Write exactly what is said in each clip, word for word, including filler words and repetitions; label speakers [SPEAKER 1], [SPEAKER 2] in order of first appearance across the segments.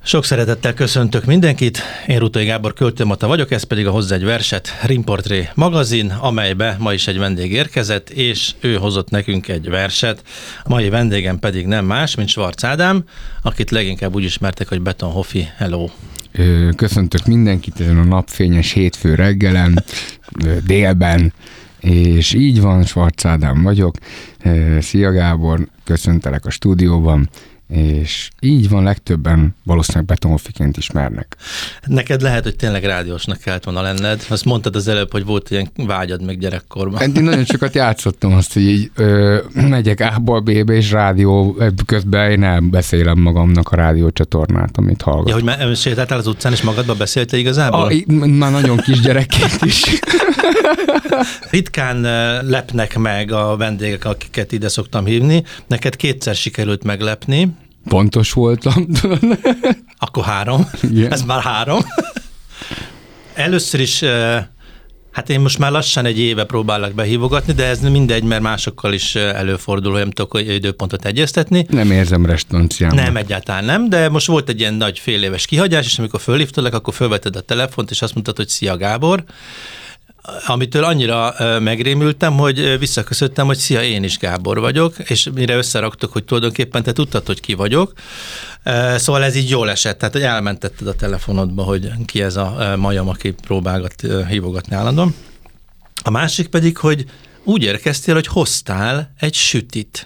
[SPEAKER 1] Sok szeretettel köszöntök mindenkit, én Rutai Gábor költőmata vagyok, ez pedig a Hozzá egy verset Rimportré magazin, amelybe ma is egy vendég érkezett, és ő hozott nekünk egy verset. A mai vendégem pedig nem más, mint Schwarz Ádám, akit leginkább úgy ismertek, hogy Beton Hofi. Hello!
[SPEAKER 2] Köszöntök mindenkit ezen a napfényes hétfő reggelen, délben, és így van, Schwarz Ádám vagyok. Szia Gábor, köszöntelek a stúdióban, és így van, legtöbben valószínűleg Beton Hofiként ismernek.
[SPEAKER 1] Neked lehet, hogy tényleg rádiósnak kellett volna lenned. Azt mondtad az előbb, hogy volt ilyen vágyad meg gyerekkorban.
[SPEAKER 2] Én nagyon sokat játszottam azt, hogy így ö, megyek A-ból B-be, és rádió, közben én elbeszélem magamnak a rádiócsatornát, amit hallgatok.
[SPEAKER 1] Ja, hogy már sétáltál az utcán, és magadba beszéltél igazából?
[SPEAKER 2] A, már nagyon kisgyerekként is.
[SPEAKER 1] Ritkán lepnek meg a vendégek, akiket ide szoktam hívni. Neked kétszer sikerült meglepni.
[SPEAKER 2] Pontos voltam.
[SPEAKER 1] Akkor három. Yeah. Ez már három. Először is, hát én most már lassan egy éve próbálok behívogatni, de ez mindegy, mert másokkal is előfordul, hogy nem tudok időpontot egyeztetni.
[SPEAKER 2] Nem érzem restanciámban.
[SPEAKER 1] Nem, egyáltalán nem, de most volt egy ilyen nagy fél éves kihagyás, és amikor fölhívtalak, akkor fölvetted a telefont, és azt mondtad, hogy szia Gábor, amitől annyira megrémültem, hogy visszaköszöntem, hogy szia, én is Gábor vagyok, és mire összeraktuk, hogy tulajdonképpen te tudtad, hogy ki vagyok. Szóval ez így jól esett, tehát hogy elmentetted a telefonodba, hogy ki ez a majom, aki próbálgat hívogatni állandóan. A másik pedig, hogy úgy érkeztél, hogy hoztál egy sütit.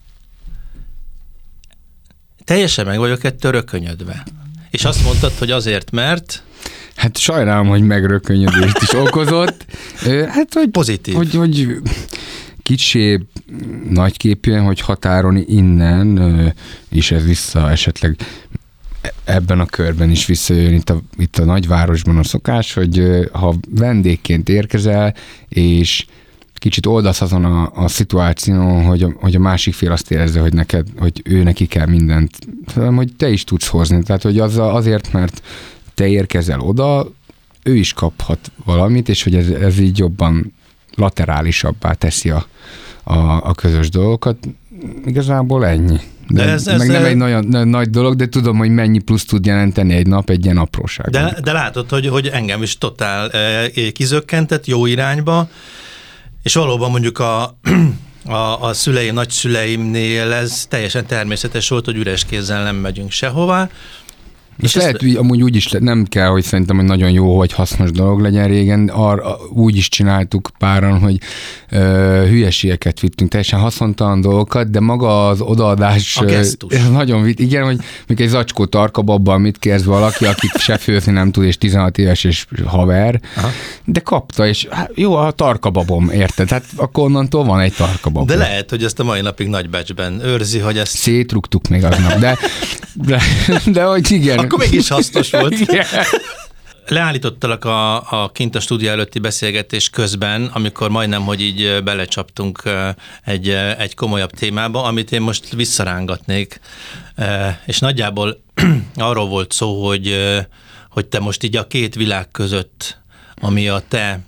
[SPEAKER 1] Teljesen meg vagyok ettől rökönyödve. És azt mondtad, hogy azért, mert...
[SPEAKER 2] Hát sajnálom, hogy megrökönyödést is okozott. Hát, hogy,
[SPEAKER 1] pozitív.
[SPEAKER 2] Hogy, hogy kicsi, nagyképűen, hogy határon innen, és ez vissza esetleg ebben a körben is visszajön itt a, itt a nagyvárosban a szokás, hogy ha vendégként érkezel, és kicsit oldasz azon a, a szituáción, hogy a, hogy a másik fél azt érezze, hogy neked, hogy ő neki kell mindent, hogy te is tudsz hozni. Tehát, hogy az, azért, mert te érkezel oda, ő is kaphat valamit, és hogy ez, ez így jobban laterálisabbá teszi a, a, a közös dolgokat. Igazából ennyi. De, de ez, meg ez nem egy nagyon nagy dolog, de tudom, hogy mennyi plusz tud jelenteni egy nap egy ilyen apróság.
[SPEAKER 1] De, de látod, hogy, hogy engem is totál eh, kizökkentett jó irányba, és valóban mondjuk a, a, a szüleim, nagyszüleimnél ez teljesen természetes volt, hogy üres kézzel nem megyünk sehová.
[SPEAKER 2] És lehet, ezt... amúgy úgy is nem kell, hogy szerintem, hogy nagyon jó, vagy hasznos dolog legyen régen, arra úgy is csináltuk páran, hogy ö, hülyeségeket vittünk, teljesen haszontalan dolgokat, de maga az odaadás...
[SPEAKER 1] A gesztus.
[SPEAKER 2] Ö, nagyon vitt. Igen, hogy még egy zacskó tarkababban mit kérsz valaki, akit se főzni nem tud, és tizenhat éves és haver, aha, de kapta, és hát, jó, a tarkababom, érted? Tehát akkor onnantól van egy tarkababom.
[SPEAKER 1] De lehet, hogy ezt a mai napig nagy becsben őrzi, hogy ezt...
[SPEAKER 2] Szétrugtuk még aznap, de, de, de hogy igen...
[SPEAKER 1] Akkor mégis hasznos volt. Yeah. Leállítottalak a, a kint a stúdió előtti beszélgetés közben, amikor majdnem, hogy így belecsaptunk egy, egy komolyabb témába, amit én most visszarángatnék. És nagyjából arról volt szó, hogy, hogy te most így a két világ között, ami a te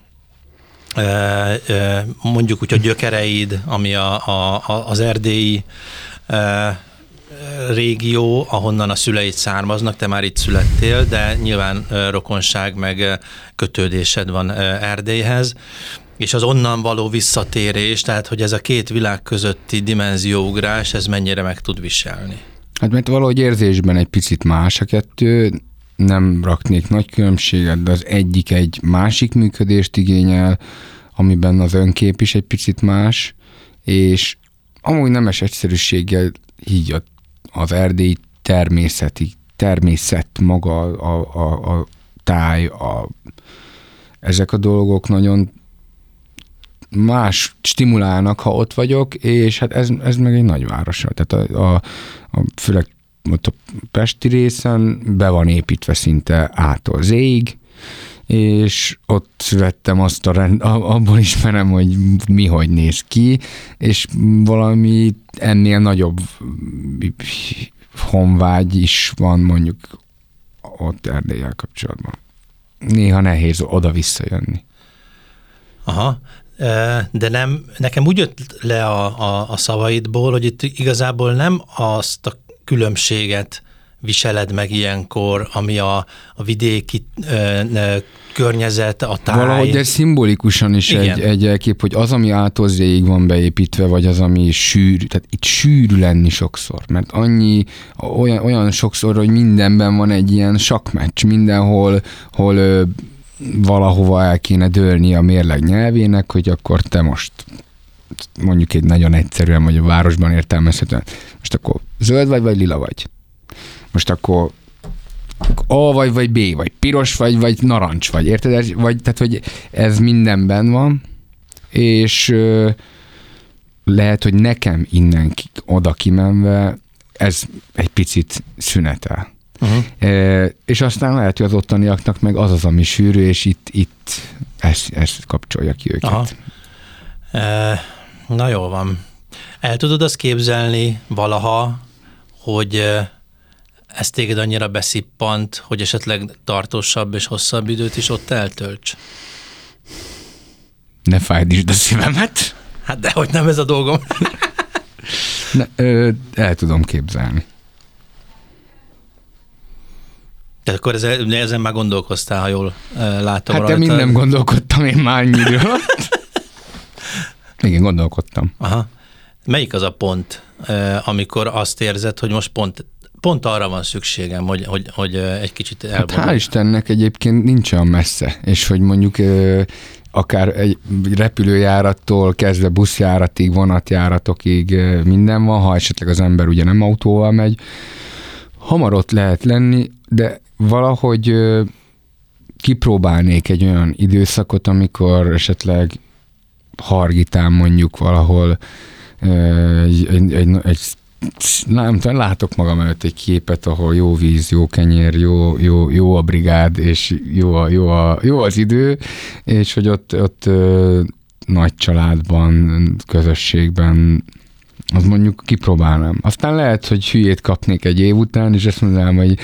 [SPEAKER 1] mondjuk úgy a gyökereid, ami a, a, az erdélyi régió, ahonnan a szüleid származnak, te már itt születtél, de nyilván rokonság meg kötődésed van Erdélyhez, és az onnan való visszatérés, tehát hogy ez a két világ közötti dimenzióugrás, ez mennyire meg tud viselni?
[SPEAKER 2] Hát mert valahogy érzésben egy picit más a kettő, nem raknék nagy különbséget, de az egyik egy másik működést igényel, amiben az önkép is egy picit más, és amúgy nemes egyszerűséggel így a az erdélyi természeti, természet maga, a, a, a táj, a, ezek a dolgok nagyon más stimulálnak, ha ott vagyok, és hát ez, ez meg egy nagyváros. Tehát a, a, a, főleg ott a pesti részen be van építve szinte A-tól Z-ig, és ott születtem, azt a rend, abból ismerem, hogy mi hogy néz ki, és valami ennél nagyobb honvágy is van mondjuk ott Erdéllyel kapcsolatban. Néha nehéz oda-visszajönni.
[SPEAKER 1] Aha, de nem, nekem úgy jött le a, a, a szavaidból, hogy itt igazából nem azt a különbséget viseled meg ilyenkor, ami a, a vidéki ö, ö, környezet, a táj.
[SPEAKER 2] Valahogy de szimbolikusan is egy, egy elkép, hogy az, ami átozéig van beépítve, vagy az, ami sűrű, tehát itt sűrű lenni sokszor, mert annyi, olyan, olyan sokszor, hogy mindenben van egy ilyen sakkmeccs, mindenhol hol, ö, valahova el kéne dőlni a mérleg nyelvének, hogy akkor te most mondjuk egy nagyon egyszerűen, vagy a városban értelmezhetően, most akkor zöld vagy, vagy lila vagy. Most akkor A vagy, vagy B, vagy piros vagy, vagy narancs vagy, érted? Vagy, tehát, hogy ez mindenben van, és ö, lehet, hogy nekem innen ki, oda kimenve ez egy picit szünetel. Uh-huh. E, és aztán lehet, hogy az ottaniaknak meg az az, ami sűrű, és itt, itt ezt, ezt kapcsolja ki őket.
[SPEAKER 1] Aha. E, na jól van. El tudod azt képzelni valaha, hogy ez téged annyira beszippant, hogy esetleg tartósabb és hosszabb időt is ott eltölts?
[SPEAKER 2] Ne fájdítsd a szívemet.
[SPEAKER 1] Hát dehogy nem ez a dolgom.
[SPEAKER 2] ne, ö, el tudom képzelni.
[SPEAKER 1] Tehát akkor ezen, ezen már gondolkoztál, ha jól látom
[SPEAKER 2] hát
[SPEAKER 1] rajta.
[SPEAKER 2] Hát minden gondolkodtam én már annyi idő alatt. Igen, gondolkodtam.
[SPEAKER 1] Aha. Melyik az a pont, amikor azt érzed, hogy most pont Pont arra van szükségem, hogy, hogy, hogy egy kicsit elvonulj.
[SPEAKER 2] Hát hál' Istennek egyébként nincs olyan messze, és hogy mondjuk akár egy repülőjárattól kezdve buszjáratig, vonatjáratokig minden van, ha esetleg az ember ugye nem autóval megy, hamar ott lehet lenni, de valahogy kipróbálnék egy olyan időszakot, amikor esetleg Hargitán mondjuk valahol egy, egy, egy, egy nem tudom, látok magam előtt egy képet, ahol jó víz, jó kenyér, jó, jó, jó a brigád, és jó, a, jó, a, jó az idő, és hogy ott, ott ö, nagy családban, közösségben, az mondjuk kipróbálnám. Aztán lehet, hogy hülyét kapnék egy év után, és azt mondanám, hogy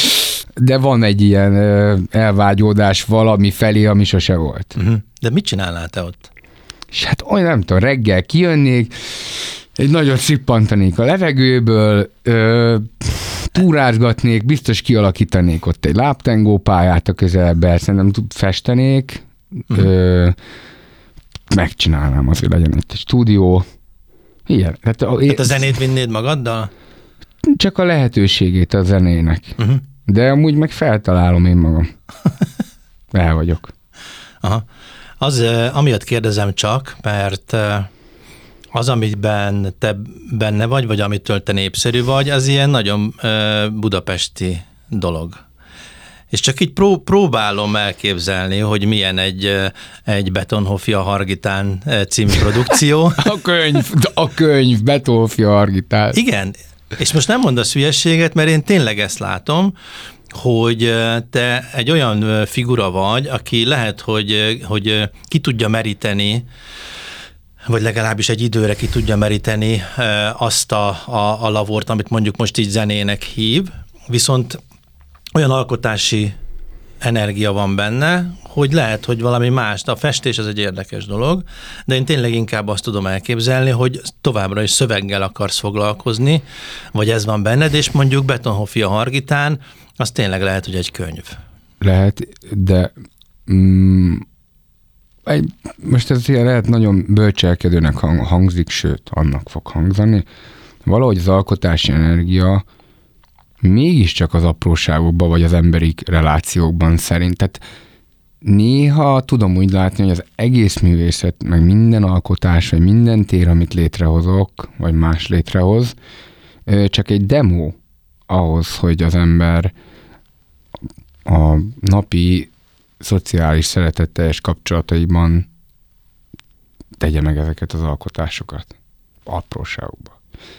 [SPEAKER 2] de van egy ilyen ö, elvágyódás valami felé, ami sose volt.
[SPEAKER 1] Uh-huh. De mit csinálnál te ott?
[SPEAKER 2] És hát olyan nem tudom, reggel kijönnék, egy nagyot szippantanék a levegőből, ö, túrázgatnék, biztos kialakítanék ott egy lábtengó pályát a közelbe, szerintem festenék, uh-huh. ö, megcsinálnám azért, legyen egy stúdió. Igen. Hát a,
[SPEAKER 1] hát a zenét vinnéd magaddal?
[SPEAKER 2] Csak a lehetőségét a zenének. Uh-huh. De amúgy meg feltalálom én magam. El vagyok.
[SPEAKER 1] Aha. Az, amiatt kérdezem csak, mert az, amiben te benne vagy, vagy amitől te népszerű vagy, az ilyen nagyon budapesti dolog. És csak így pró- próbálom elképzelni, hogy milyen egy, egy Betonhoffi a Hargitán című produkció.
[SPEAKER 2] A könyv, a könyv, Betonhoffi a Hargitán.
[SPEAKER 1] Igen, és most nem mondasz hülyeséget, mert én tényleg ezt látom, hogy te egy olyan figura vagy, aki lehet, hogy, hogy ki tudja meríteni, vagy legalábbis egy időre ki tudja meríteni azt a, a, a lavort, amit mondjuk most így zenének hív, viszont olyan alkotási energia van benne, hogy lehet, hogy valami más. A festés az egy érdekes dolog, de én tényleg inkább azt tudom elképzelni, hogy továbbra is szöveggel akarsz foglalkozni, vagy ez van benned, és mondjuk Betonhoffi a Hargitán, az tényleg lehet, hogy egy könyv.
[SPEAKER 2] Lehet, de mm, egy, most ez ilyen lehet nagyon bölcselkedőnek hangzik, sőt, annak fog hangzani. Valahogy az alkotási energia mégiscsak az apróságokban, vagy az emberi relációkban szerint. Tehát néha tudom úgy látni, hogy az egész művészet, meg minden alkotás, vagy minden tér, amit létrehozok, vagy más létrehoz, csak egy demo ahhoz, hogy az ember a napi szociális szeretetteljes kapcsolataiban tegye meg ezeket az alkotásokat apróságokban.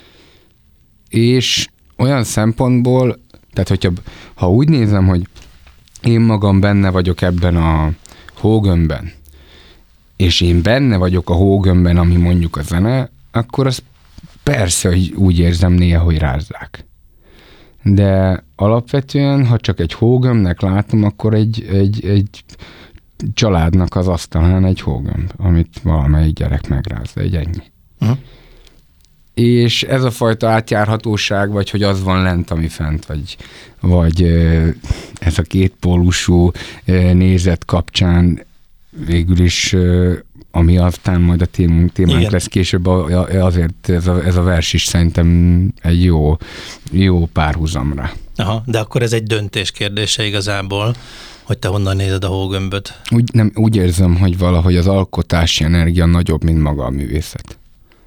[SPEAKER 2] És olyan szempontból, tehát hogyha ha úgy nézem, hogy én magam benne vagyok ebben a hógömbben, és én benne vagyok a hógömbben, ami mondjuk a zene, akkor az persze, hogy úgy érzem néha, hogy rázzák. De alapvetően, ha csak egy hógömbnek látom, akkor egy, egy, egy családnak az asztalán egy hógömb, amit valamelyik gyerek megráz, de egy ennyi. Uh-huh. és ez a fajta átjárhatóság, vagy hogy az van lent, ami fent, vagy, vagy ez a kétpólusú nézet kapcsán végül is, ami aztán majd a témánk, témánk lesz később, azért ez a, ez a vers is szerintem egy jó, jó párhuzamra.
[SPEAKER 1] Aha, de akkor ez egy döntés kérdése igazából, hogy te honnan nézed a hógömböt.
[SPEAKER 2] Úgy, nem, úgy érzem, hogy valahogy az alkotási energia nagyobb, mint maga a művészet.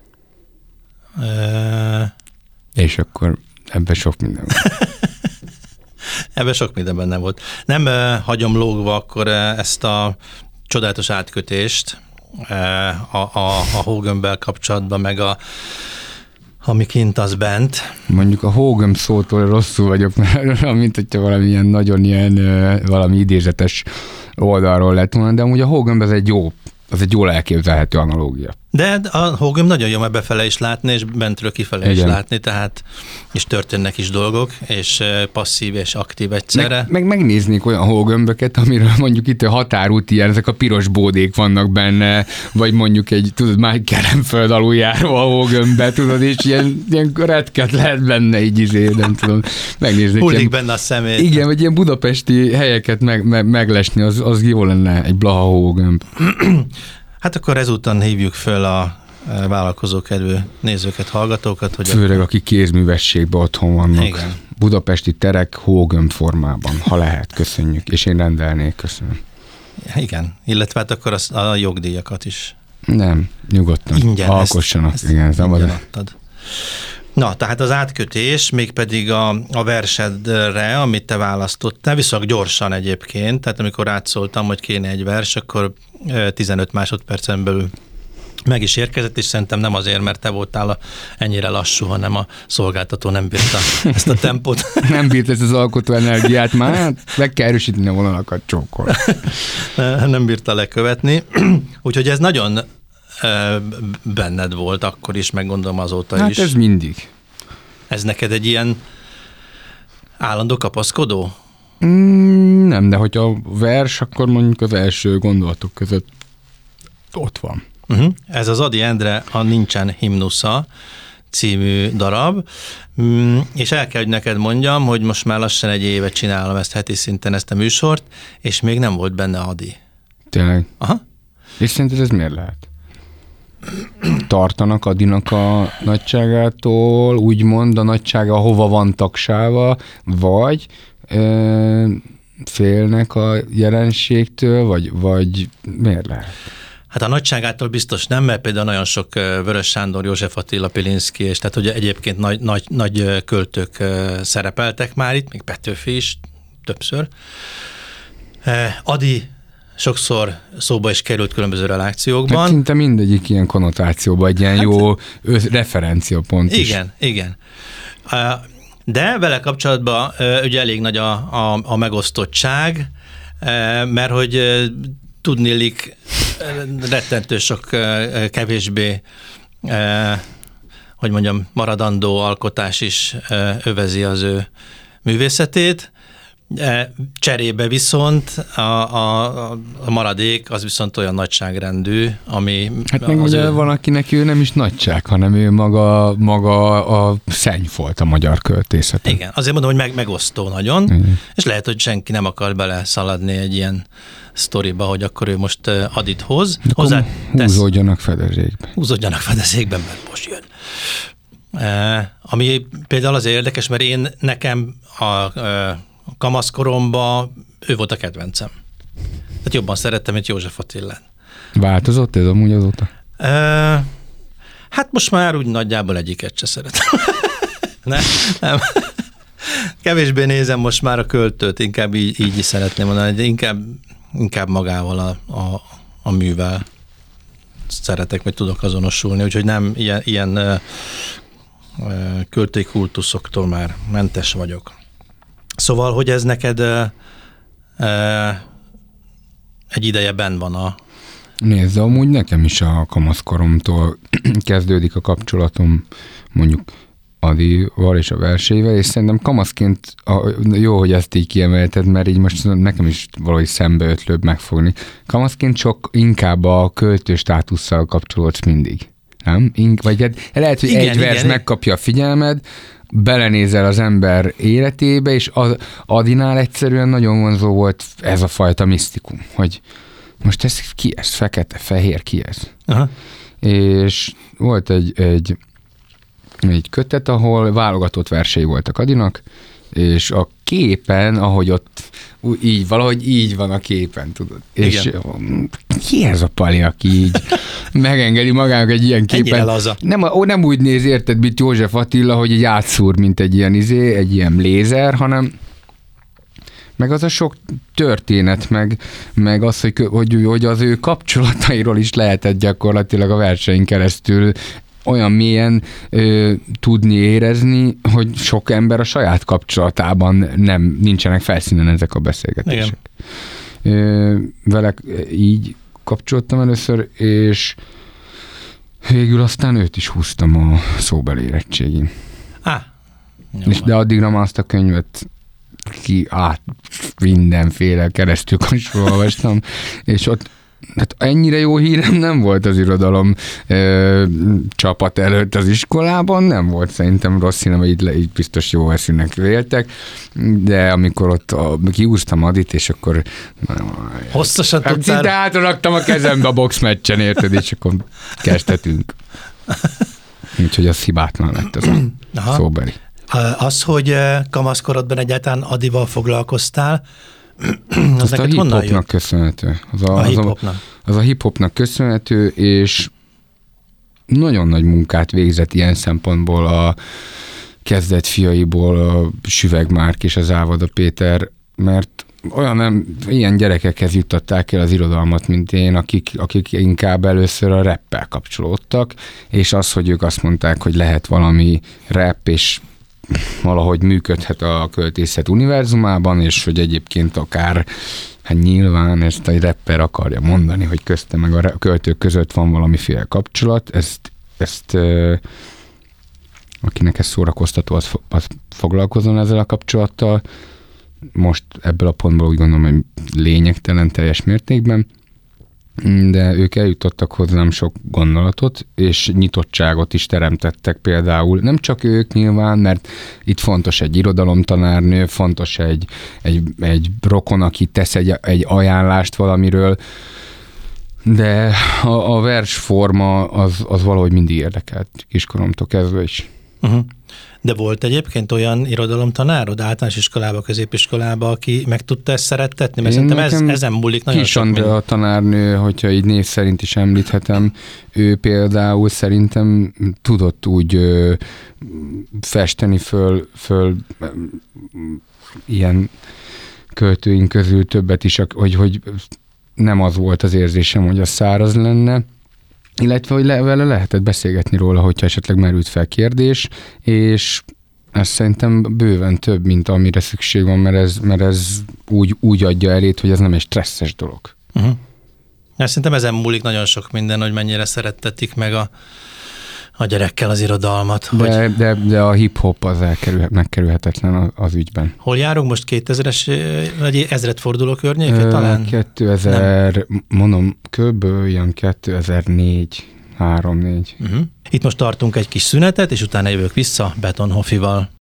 [SPEAKER 2] E... És akkor ebben sok minden van.
[SPEAKER 1] Ebben sok minden benne volt. Nem uh, hagyom lógva akkor uh, ezt a csodálatos átkötést uh, a, a, a hógömbbel kapcsolatban, meg a ami kint az bent.
[SPEAKER 2] Mondjuk a hógömb szótól rosszul vagyok, mert mint hogyha valami ilyen nagyon ilyen, uh, valami idézetes oldalról lett volna, de amúgy a hógömb ez egy jó, az egy jól elképzelhető analógia.
[SPEAKER 1] De a hógömb nagyon jó, mert befele is látni, és bentről kifele Igen. is látni, tehát és történnek is dolgok, és passzív és aktív egyszerre.
[SPEAKER 2] Meg, meg megnéznék olyan hógömböket, amiről mondjuk itt a határút ilyen, ezek a piros bódék vannak benne, vagy mondjuk egy, tudod, már Kelenföld aluljáró a hógömbbe, tudod, és ilyen, ilyen retket lehet benne így izé, nem tudom, megnéznék.
[SPEAKER 1] Hullik benne a szemét.
[SPEAKER 2] Igen, vagy ilyen budapesti helyeket meg, meg, meglesni, az, az jó lenne egy blaha hógömb.
[SPEAKER 1] Hát akkor ezúttal hívjuk föl a vállalkozókedvű nézőket, hallgatókat. Hogy
[SPEAKER 2] Főleg, a... akik kézművességben otthon vannak. Igen. Budapesti terek hógömb formában, ha lehet, köszönjük. És én rendelnék, köszönöm.
[SPEAKER 1] Igen, illetve hát akkor a, a jogdíjakat is.
[SPEAKER 2] Nem, nyugodtan.
[SPEAKER 1] Ingyen
[SPEAKER 2] alkossanak.
[SPEAKER 1] Ezt, ezt
[SPEAKER 2] igen,
[SPEAKER 1] ingyen adtad. Na, tehát az átkötés, mégpedig a, a versedre, amit te választottál, viszonylag gyorsan egyébként, tehát amikor átszóltam, hogy kéne egy vers, akkor tizenöt másodpercen belül meg is érkezett, és szerintem nem azért, mert te voltál a, ennyire lassú, hanem a szolgáltató nem bírta ezt a tempót.
[SPEAKER 2] Nem bírta ezt az alkotó energiát, már meg kell erősíteni a vonalakat, csókol.
[SPEAKER 1] Nem bírta lekövetni, úgyhogy ez nagyon benned volt akkor is, meg gondolom azóta
[SPEAKER 2] hát
[SPEAKER 1] is.
[SPEAKER 2] Hát ez mindig.
[SPEAKER 1] Ez neked egy ilyen állandó kapaszkodó?
[SPEAKER 2] Mm, nem, de hogyha a vers, akkor mondjuk az első gondolatok között ott van.
[SPEAKER 1] Uh-huh. Ez az Ady Endre a Nincsen himnusza című darab, mm, és el kell, hogy neked mondjam, hogy most már lassan egy évet csinálom ezt heti szinten, ezt a műsort, és még nem volt benne Ady.
[SPEAKER 2] Tényleg?
[SPEAKER 1] Aha.
[SPEAKER 2] És szerinted ez miért lehet? Tartanak Adynak a nagyságától, úgymond a nagysága hova van tagsálva, vagy ö, félnek a jelenségtől, vagy, vagy miért lehet?
[SPEAKER 1] Hát a nagyságától biztos nem, mert például nagyon sok Vörös Sándor, József Attila, Pilinszky, és tehát ugye egyébként nagy, nagy, nagy költők szerepeltek már itt, még Petőfi is többször. Ady sokszor szóba is került különböző relációkban.
[SPEAKER 2] Hát szinte mindegyik ilyen konnotációban egy ilyen hát, jó referenciapont is.
[SPEAKER 1] Igen, igen. De vele kapcsolatban ugye elég nagy a, a, a megosztottság, mert hogy tudnélik rettentő sok kevésbé, hogy mondjam, maradandó alkotás is övezi az ő művészetét. Cserébe viszont a, a, a maradék az viszont olyan nagyságrendű, ami...
[SPEAKER 2] Hát meg ugye ő... van, akinek ő nem is nagyság, hanem ő maga, maga a szennyfolt a magyar költészeten.
[SPEAKER 1] Igen, azért mondom, hogy meg, megosztó nagyon, igen. És lehet, hogy senki nem akar bele szaladni egy ilyen sztoriba, hogy akkor ő most Adyt hoz.
[SPEAKER 2] Hozzá húzódjanak fedezékbe.
[SPEAKER 1] Húzódjanak fedezékben, mert most jön. E, ami például azért érdekes, mert én nekem a... E, kamaszkoromban ő volt a kedvencem. Tehát jobban szerettem, mint József Attilát.
[SPEAKER 2] Változott ez amúgy azóta?
[SPEAKER 1] E, hát most már úgy nagyjából egyiket se szeretem. nem, nem. Kevésbé nézem most már a költőt, inkább így, így is szeretném mondani, de inkább, inkább magával a, a, a művel szeretek, vagy tudok azonosulni, úgyhogy nem ilyen, ilyen ö, ö, költői kultuszoktól már mentes vagyok. Szóval, hogy ez neked ö, ö, egy ideje benn van a...
[SPEAKER 2] Nézd, amúgy nekem is a kamaszkoromtól kezdődik a kapcsolatom mondjuk Adyval és a verseivel, és szerintem kamaszként a, jó, hogy ezt így kiemelted, mert így most nekem is valahogy szembeötlőbb megfogni. Kamaszként sok inkább a költő státusszal kapcsolódsz mindig. Nem? Ink, vagy hát lehet, hogy igen, egy vers igen, megkapja a figyelmed, belenézel az ember életébe, és az Adinál egyszerűen nagyon vonzó volt ez a fajta misztikum, hogy most ez ki ez? Fekete, fehér, ki ez? Aha. És volt egy, egy, egy kötet, ahol válogatott versei voltak Adinak, és a képen, ahogy ott így, valahogy így van a képen, tudod. Igen. És ki ez a Pali, aki így megengedi magának egy ilyen képen. Nem, nem úgy néz, érted, mint József Attila, hogy így átszúr, mint egy ilyen izé, egy ilyen lézer, hanem meg az a sok történet, meg, meg az, hogy, hogy, hogy az ő kapcsolatairól is lehetett gyakorlatilag a verseny keresztül olyan mélyen ö, tudni érezni, hogy sok ember a saját kapcsolatában nem, nincsenek felszínen ezek a beszélgetések. Ö, vele így kapcsoltam először, és végül aztán őt is húztam a szóbeli érettségin. Ah, és de addigra már azt a könyvet ki át mindenféle keresztül olvastam, és ott hát ennyire jó hírem nem volt az irodalom ö, csapat előtt az iskolában, nem volt szerintem rossz hírem, így, így biztos jó eszűnek véltek, de amikor ott a, kiúztam Adit, és akkor
[SPEAKER 1] hosszasan tudtál.
[SPEAKER 2] De átraktam a kezembe a boxmeccsen, érted, és akkor kezdhetünk. Úgyhogy az hibátlan lett az a szóbeli.
[SPEAKER 1] Az, hogy kamaszkorodban egyáltalán Adival foglalkoztál, az
[SPEAKER 2] azt a hip-hopnak köszönhető. Az a,
[SPEAKER 1] a hip-hopnak.
[SPEAKER 2] Az a, az a hip-hopnak köszönhető, és nagyon nagy munkát végzett ilyen szempontból a kezdet fiaiból a Süveg Márk és az Ávada Péter, mert olyan nem, ilyen gyerekekhez juttatták el az irodalmat, mint én, akik, akik inkább először a rappel kapcsolódtak, és az, hogy ők azt mondták, hogy lehet valami rap, és valahogy működhet a költészet univerzumában, és hogy egyébként akár, hát nyilván ezt a rapper akarja mondani, hogy közte meg a költők között van valamiféle kapcsolat, ezt, ezt akinek ez szórakoztató, az, az foglalkozzon ezzel a kapcsolattal. Most ebből a pontból úgy gondolom, hogy lényegtelen teljes mértékben, de ők eljutottak hozzám sok gondolatot, és nyitottságot is teremtettek például. Nem csak ők nyilván, mert itt fontos egy irodalomtanárnő, fontos egy, egy, egy rokon, aki tesz egy, egy ajánlást valamiről, de a, a versforma az, az valahogy mindig érdekelt kiskoromtól kezdve is.
[SPEAKER 1] Uh-huh. De volt egyébként olyan irodalomtanárod általános iskolába, középiskolába, aki meg tudta ezt szerettetni? Mert szerintem ez, ezen múlik nagyon
[SPEAKER 2] Kis
[SPEAKER 1] sok
[SPEAKER 2] Andrea minden. A tanárnő, hogyha így név szerint is említhetem, ő például szerintem tudott úgy ö, festeni föl, föl ö, ilyen költőink közül többet is, hogy, hogy nem az volt az érzésem, hogy az száraz lenne, illetve, hogy le, vele lehetett beszélgetni róla, hogyha esetleg merült fel kérdés, és ez szerintem bőven több, mint amire szükség van, mert ez, mert ez úgy, úgy adja elét, hogy ez nem egy stresszes dolog.
[SPEAKER 1] Uh-huh. Ja, szerintem ezen múlik nagyon sok minden, hogy mennyire szerettetik meg a, a gyerekkel az irodalmat.
[SPEAKER 2] De,
[SPEAKER 1] hogy...
[SPEAKER 2] de, de a hip-hop az elkerül, megkerülhetetlen az ügyben.
[SPEAKER 1] Hol járunk most? kétezres, vagy ezredforduló környéke talán?
[SPEAKER 2] kétezer, nem. Mondom, kb. Ilyen kétezer-négy, három-négy.
[SPEAKER 1] Uh-huh. Itt most tartunk egy kis szünetet, és utána jövök vissza Betonhoffival.